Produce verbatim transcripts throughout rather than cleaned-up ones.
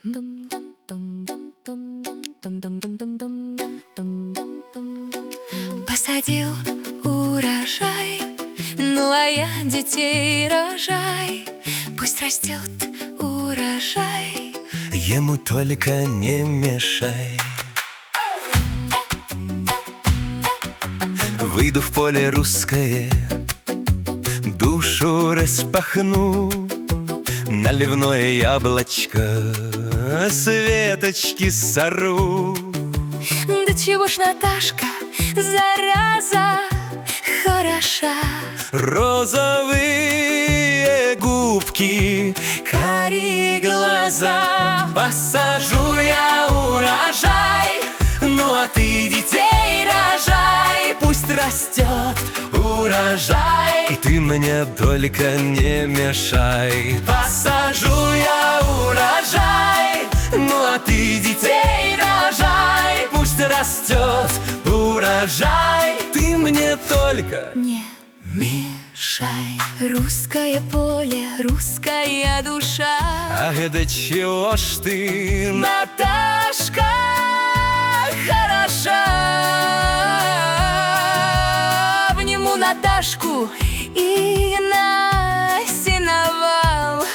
Посадил урожай, ну а я детей рожай. Пусть растет урожай, ему только не мешай. Выйду в поле русское, душу распахну, наливное яблочко с веточки сору. Да чего ж Наташка, зараза, хороша. Розовые губки, карие глаза. Посажу я урожай, ну а ты детей рожай. Пусть растет урожай, и ты мне только не мешай. Посажу я урожай, ну а ты детей рожай. Пусть растет урожай, ты мне только не мешай. Русское поле, русская душа. Ах, да чего ж ты, Наташка, хороша. Обниму Наташку и на сеновал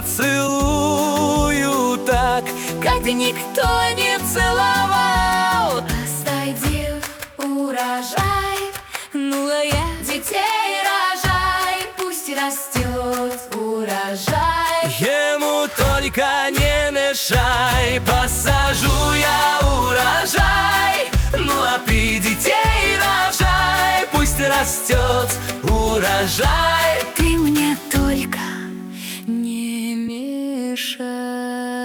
поцелую так, как никто не целовал. Посадил урожай, ну а я детей рожай. Пусть растет урожай, ему только не мешай. Посажу я урожай, ну а ты детей рожай. Пусть растет урожай, ты мне только не мешай.